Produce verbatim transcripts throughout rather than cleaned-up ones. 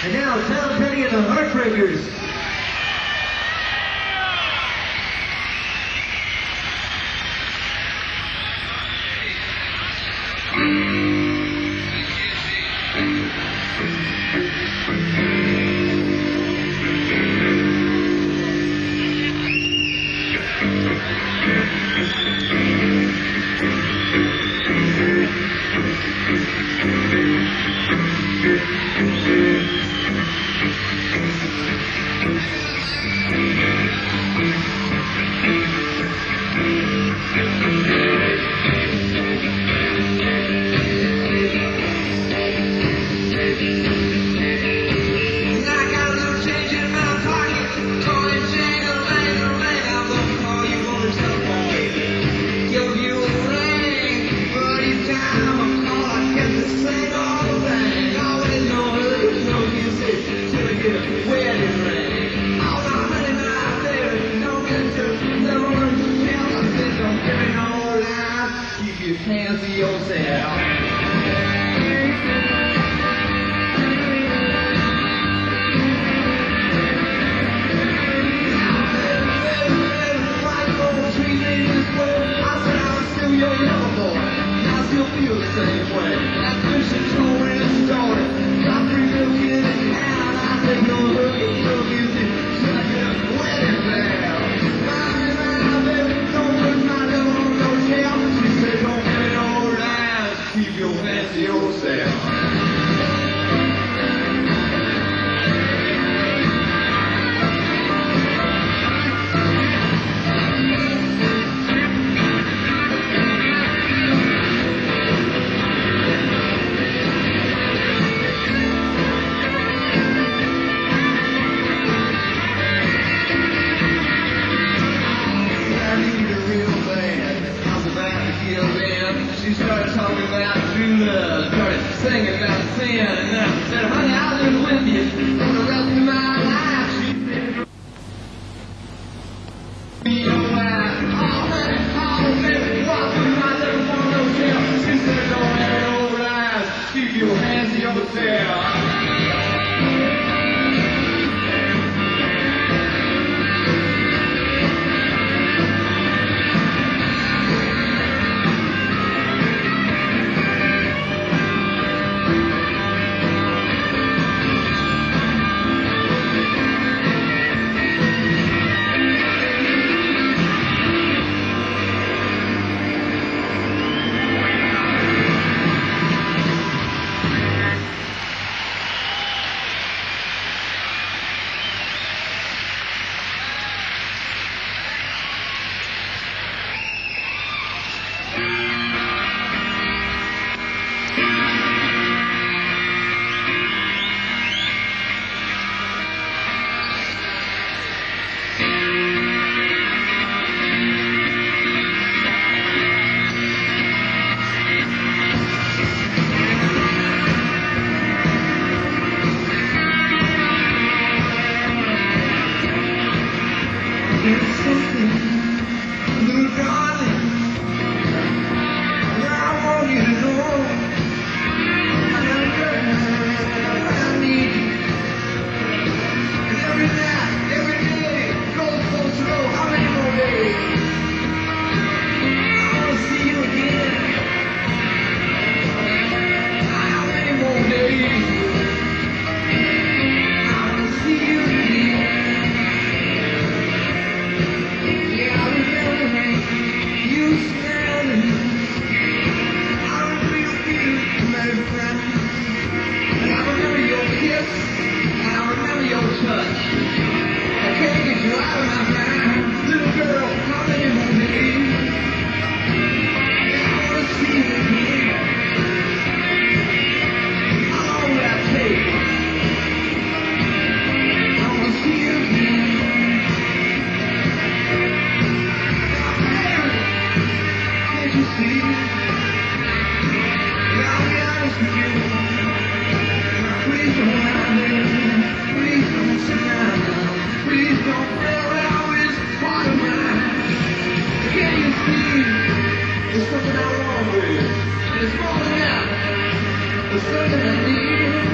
And now, Tom Petty and the Heartbreakers. Fancy yourself. She started talking about true love, started singing about sin, and I said, honey, I'll live with you for the rest of my life. She said, be your wife. Oh, honey, oh, baby, walk with my little photo tail. She said, don't have no lies, keep your hands to yourself. It's something, little darling, that I want you to know. I need you. And every night, every day, goes so slow. How many more days? I want to see you again. How many more days? I want to see you again. There's something I want with you. It's falling out. There's something I need.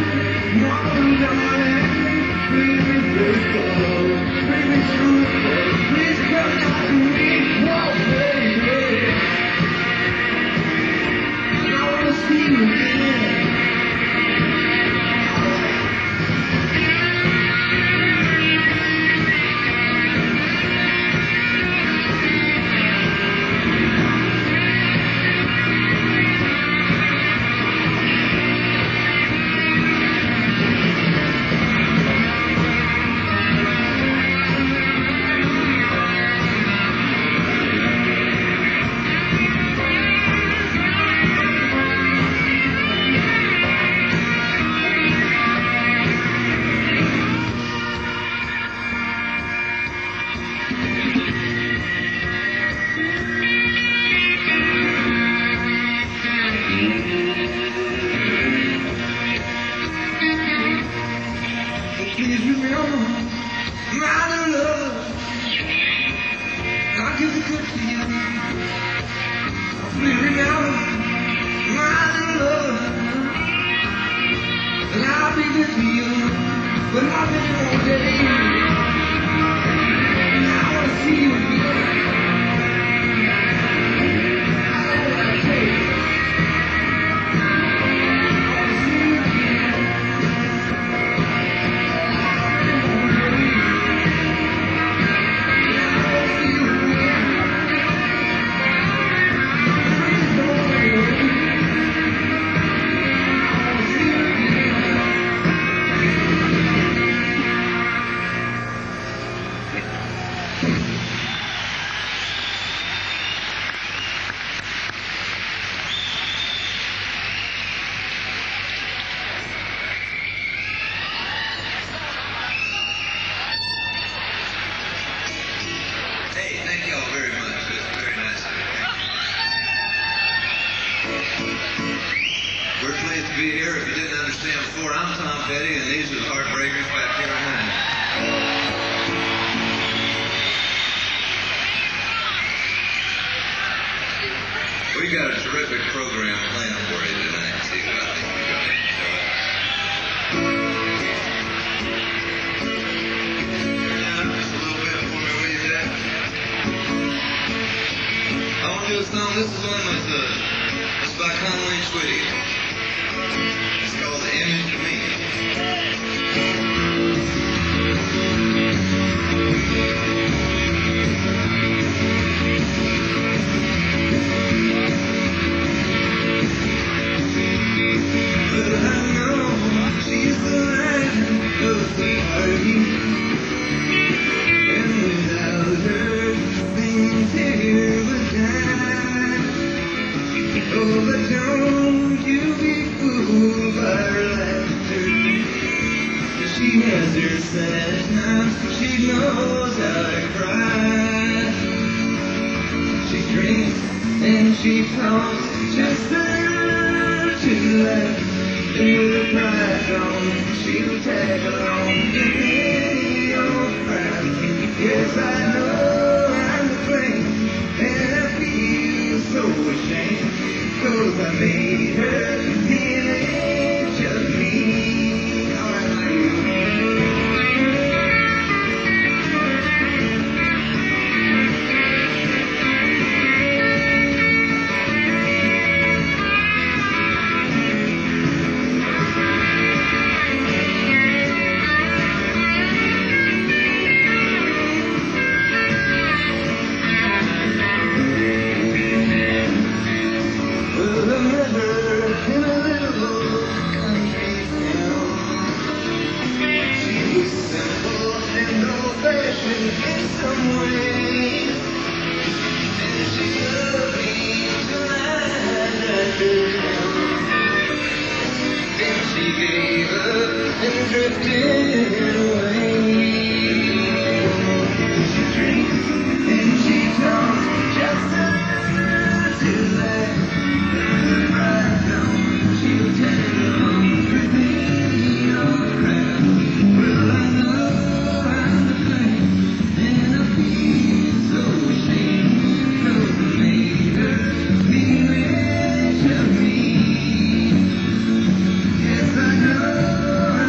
Yes, I know.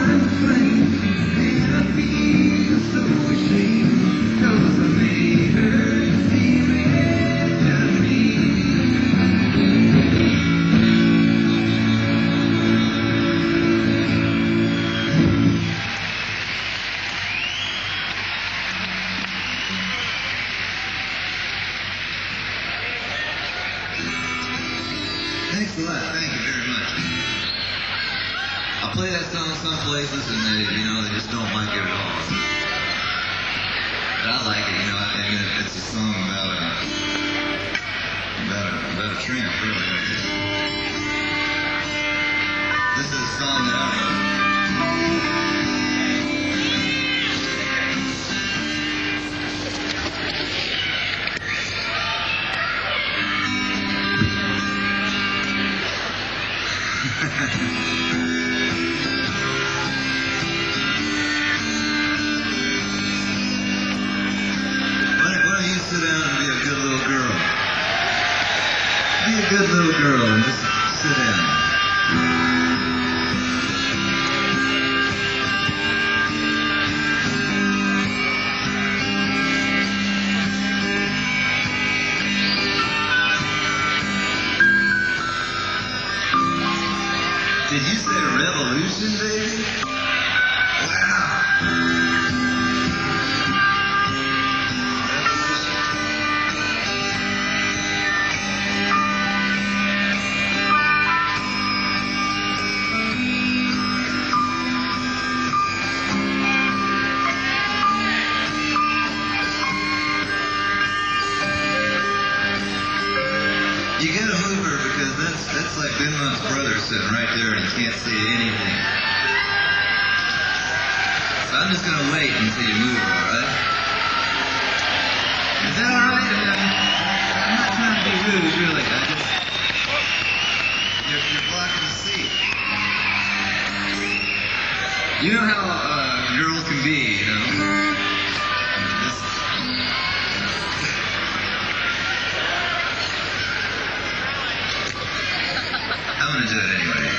I play that song some places and they, you know, they just don't like it at all. But I like it, you know. I mean, it's a song about a about a about a tramp, really. This is a song that I wrote. Sit down and be a good little girl. Be a good little girl and just sit down. Did you say revolution, baby? Wow. You gotta move her because that's that's like Ben Lunt's brother sitting right there and you can't see anything. So I'm just gonna wait until you move her, alright? Is that alright? I'm not trying to be rude, really. I just you're, you're blocking the seat. You know how uh, girls can be, you know? Just, I'm gonna do it anyway.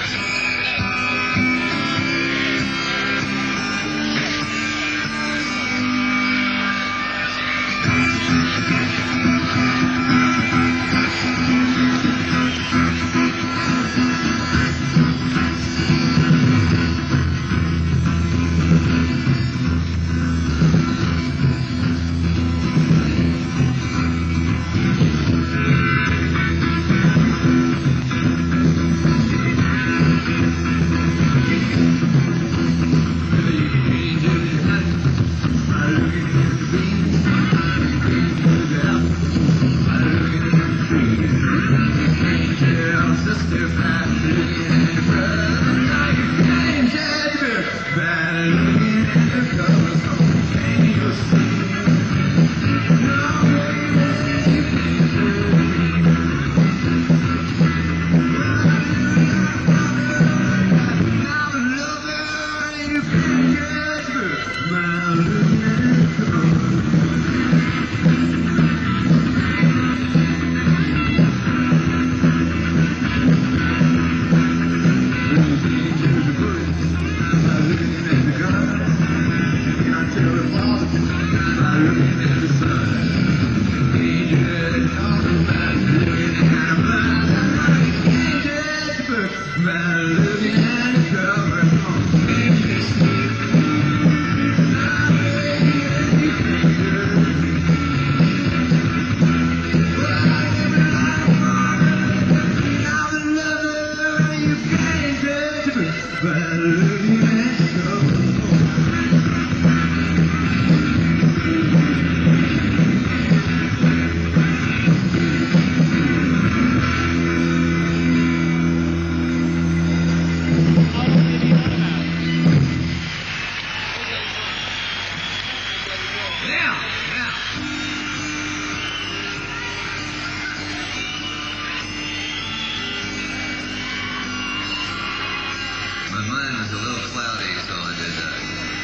My mind was a little cloudy, so I did that.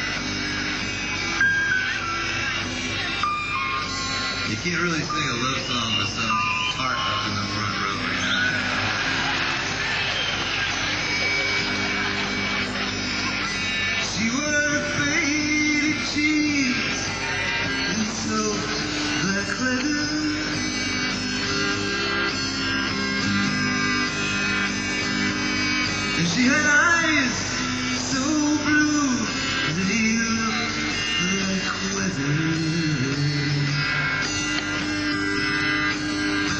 You can't really sing a love song with some tart up in the front row, you know? She wore a faded cheeks and soaked black leather. And she had eyes so blue, they looked like weather.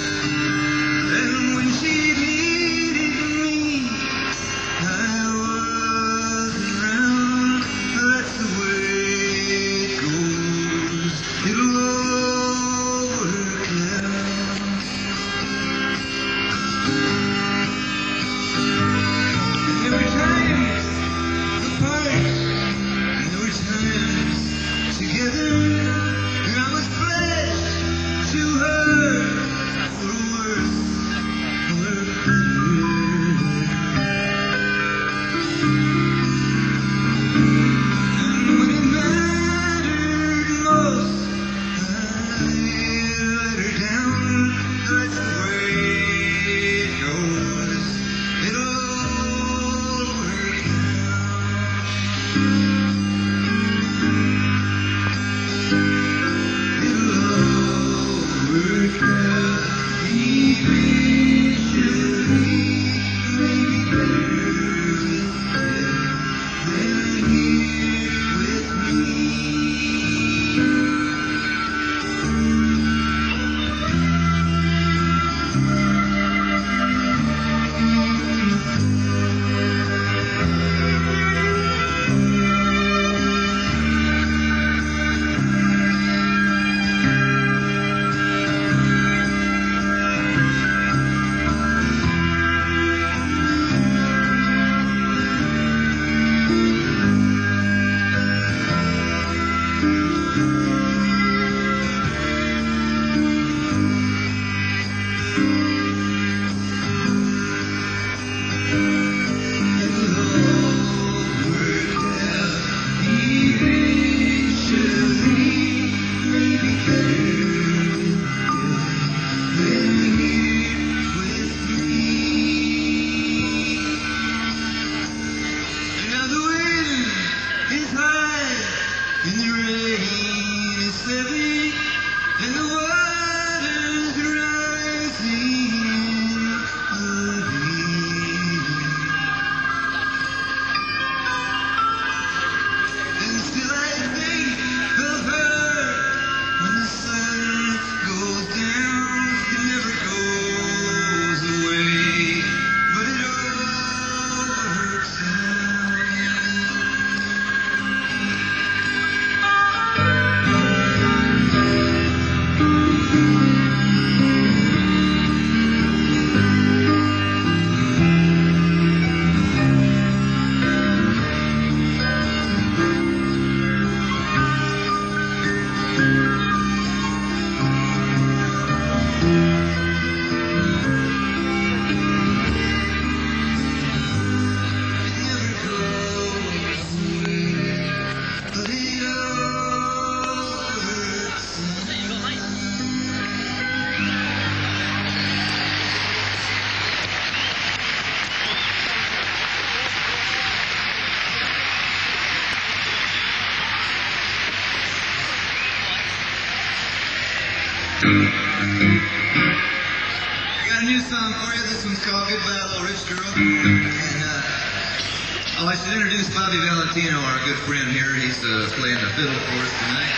And when she needed me, I was I got a new song for you. This one's called Goodbye Little Rich Girl. And, uh, oh, I should introduce Bobby Valentino, our good friend here. He's uh, playing the fiddle for us tonight.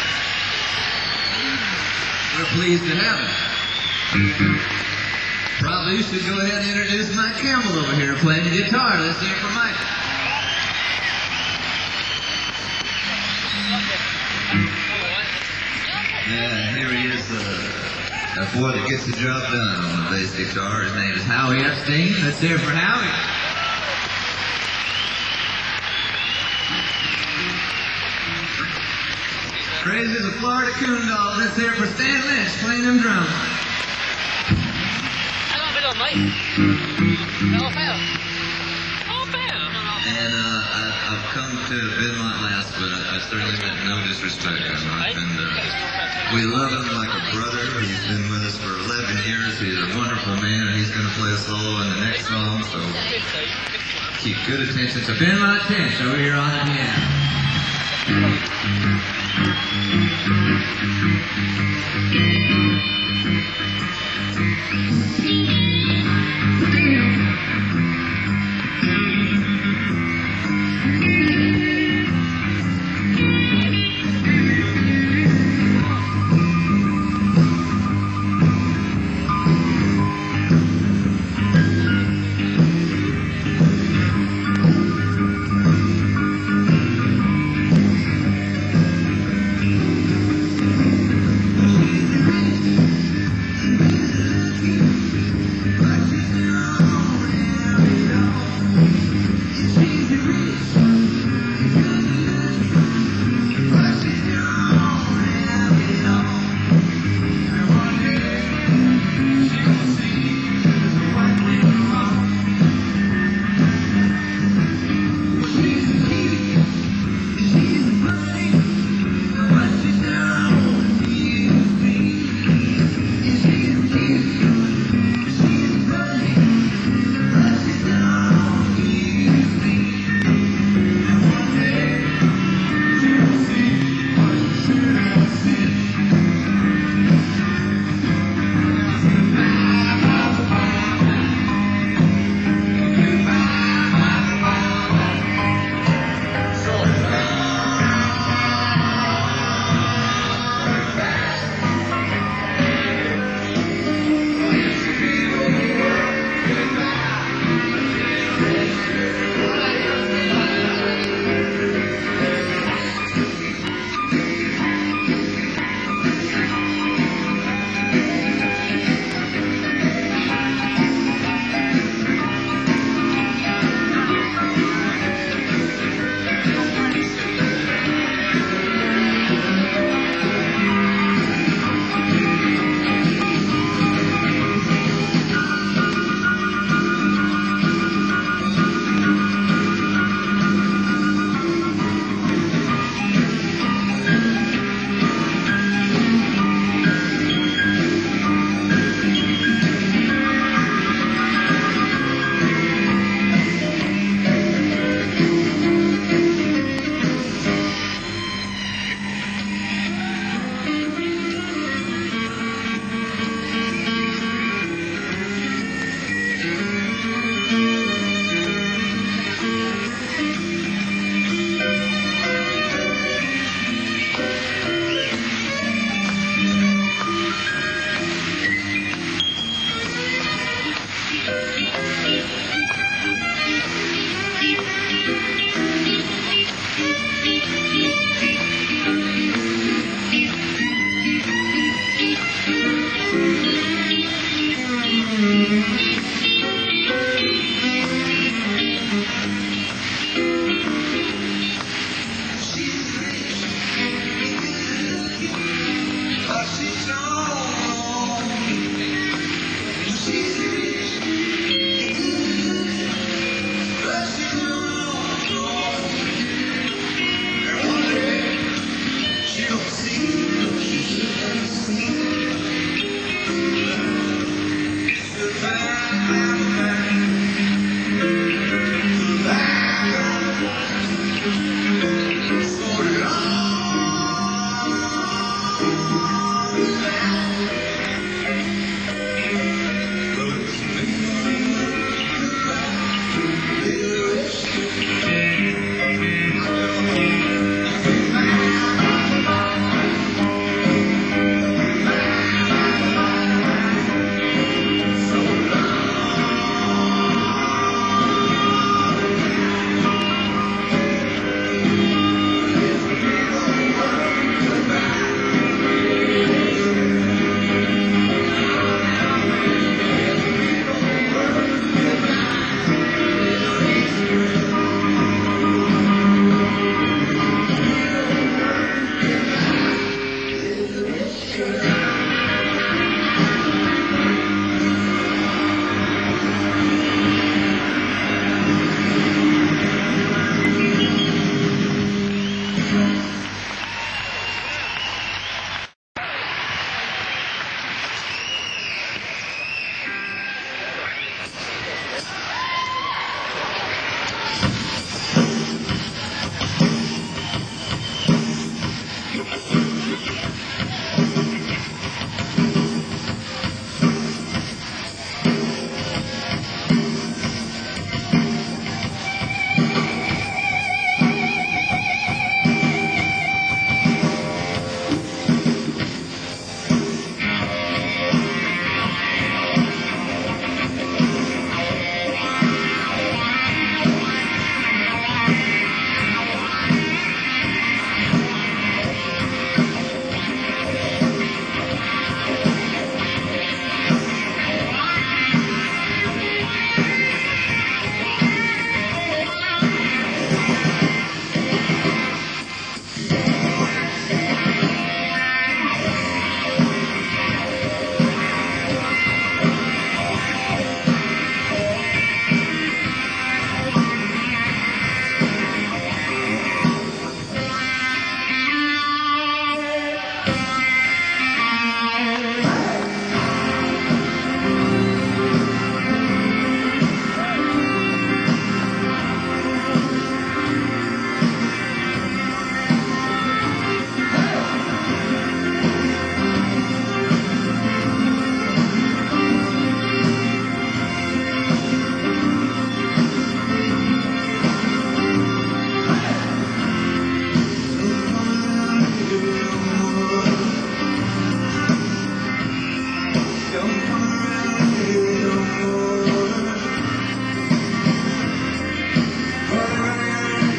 We're pleased to have him. Probably should go ahead and introduce Mike Campbell over here playing the guitar. Let's hear it for Mike. Yeah, here he is, uh, a boy that gets the job done on the bass guitar. His name is Howie Epstein. Let's hear it for Howie. Crazy as a Florida coon dog. Let's hear it for Stan Lynch playing them drums. And uh, I, I've come to Benmont last, but I, I certainly meant no disrespect. And uh, we love him like a brother. He's been with us for eleven years. He's a wonderful man, and he's going to play a solo in the next song. So keep good attention to Benmont Tench over here on the piano.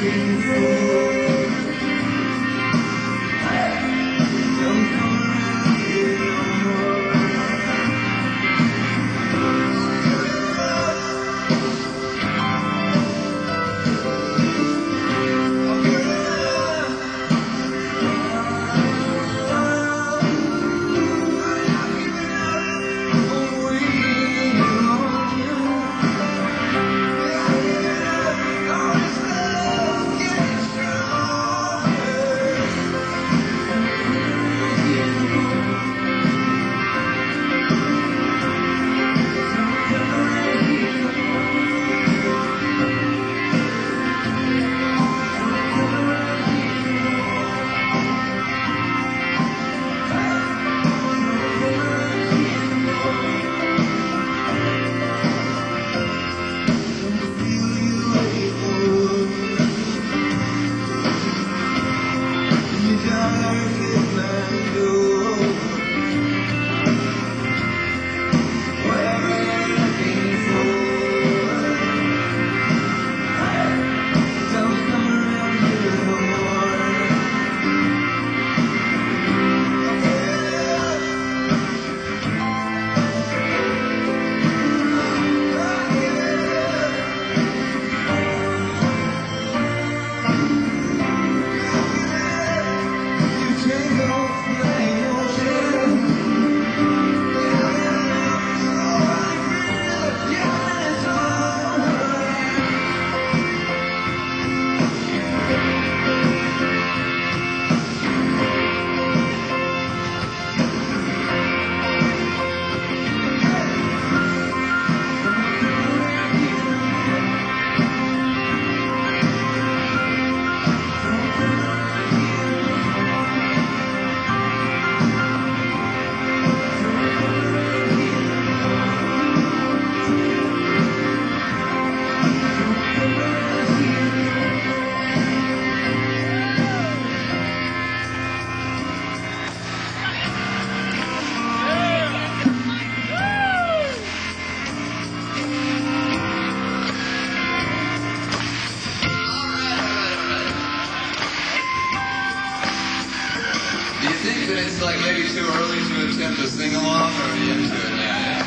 It's like maybe too early to attempt a sing-along, or are you into it now?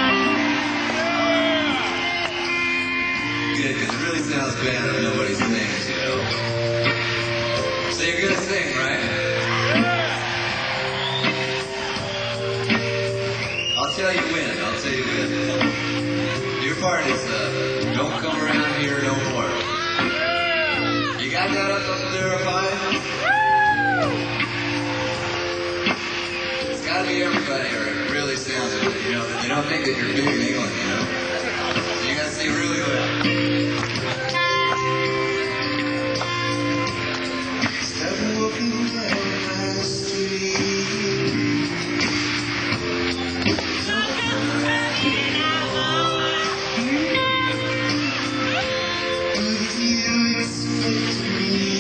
Good, because it really sounds bad if nobody sings, you know. So you're gonna sing, right? I'll tell you when, I'll tell you when. Your part is, uh, don't come around here no more. You got that up there, fine? Gotta be everybody, or it really sounds good, you know, they don't think that you're big in England, you know. So you gotta sing really well. Started walking down the street. Would you expect me?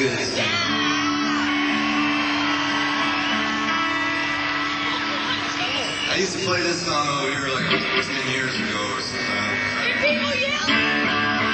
good this time. I used to play this song over here like ten years ago or something. People yell.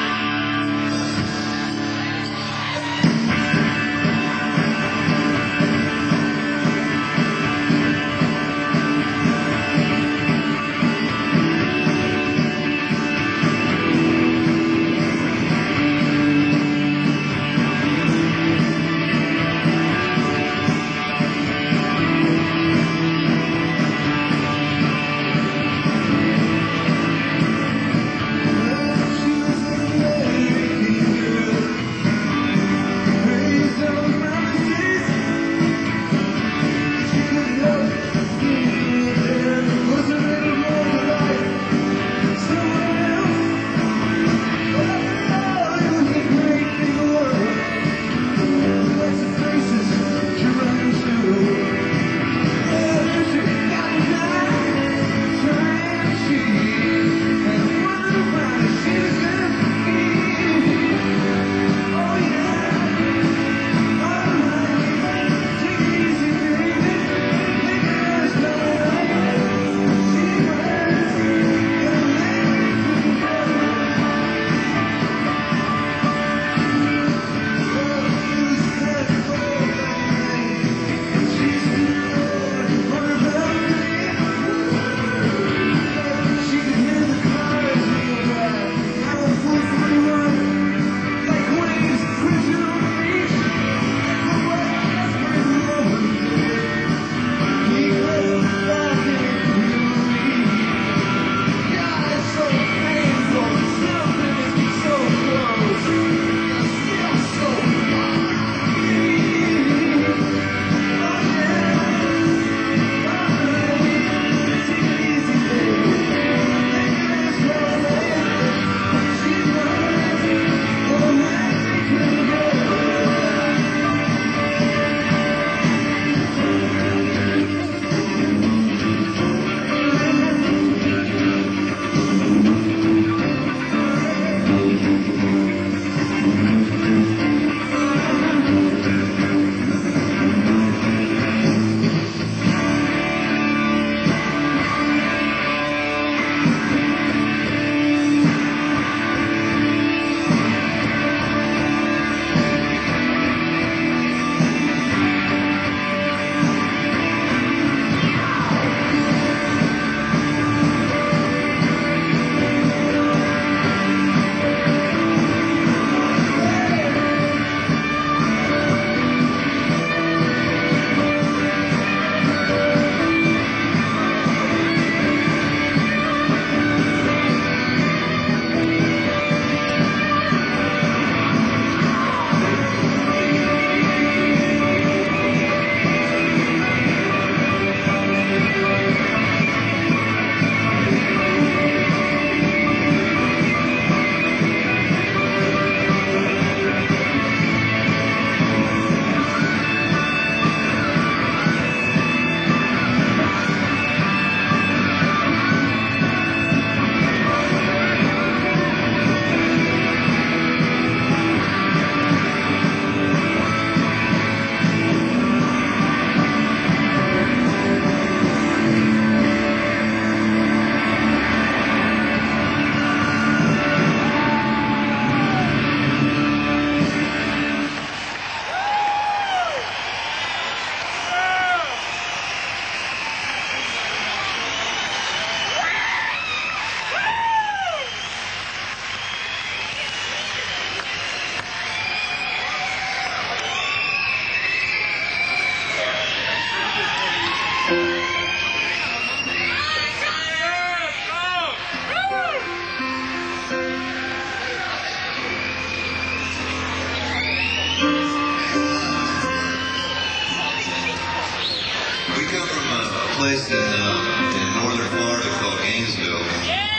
place in, uh, in northern Florida called Gainesville. Yeah!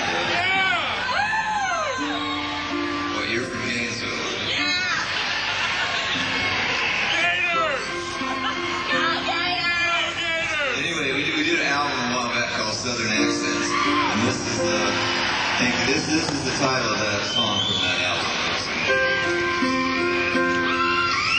Yeah! What, you're from Gainesville? Yeah! Gators! Go Gators! Anyway, we did, we did an album a while back called Southern Accents, and this is the, I think this, this is the title of that song from that album.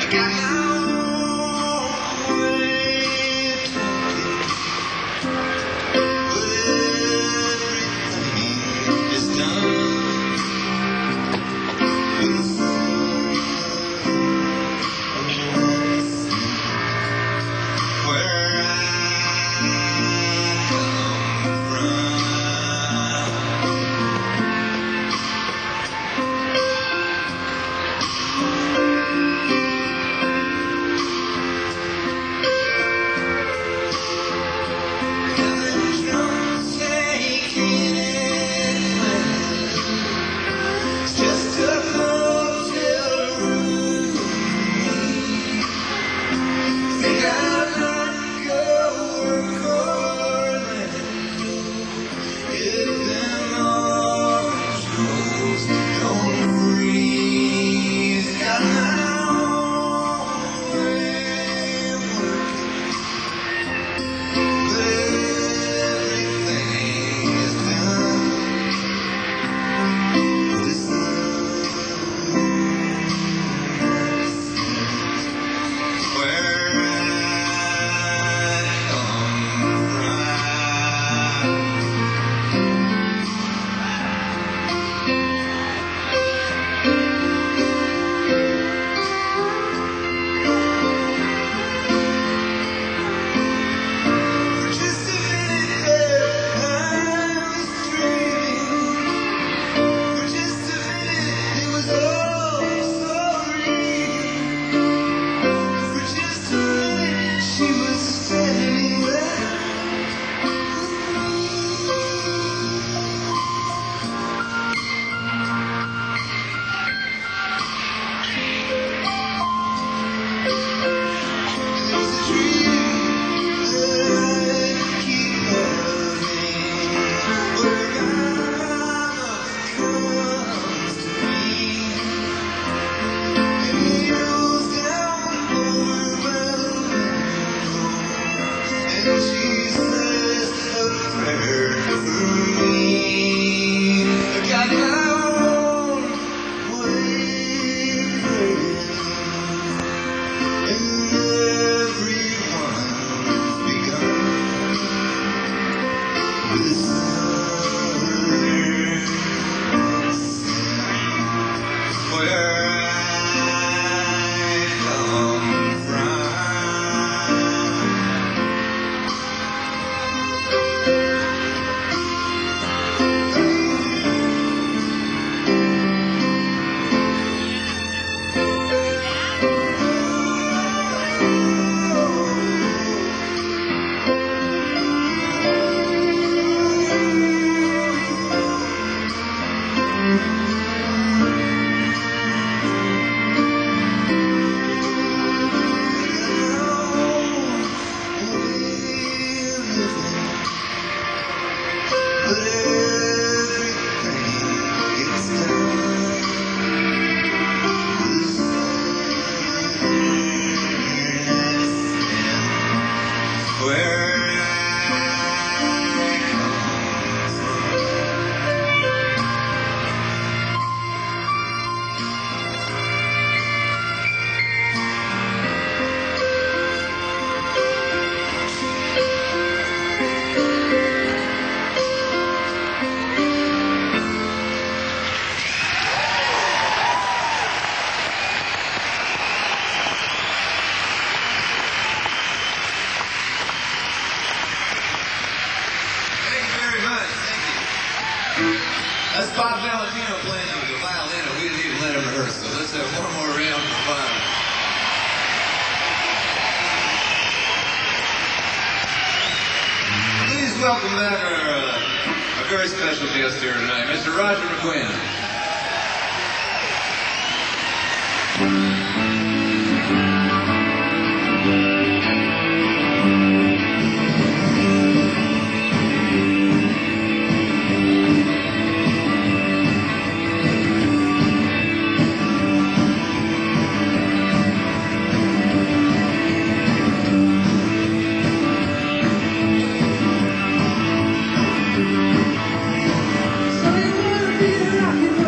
That's Bob Valentino playing the violin, and we didn't even let him rehearse, so let's have one more round for fun. Please welcome back our, uh, our very special guest here tonight, Mister Roger McGuinn. So you wanna be a rock and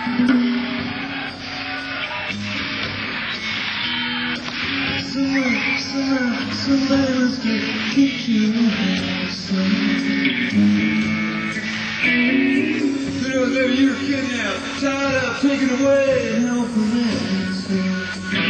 Somewhere, somewhere, somebody must get, get you handsome. Who knows, maybe you were kidnapped, tied up, taken away, and held for ransom.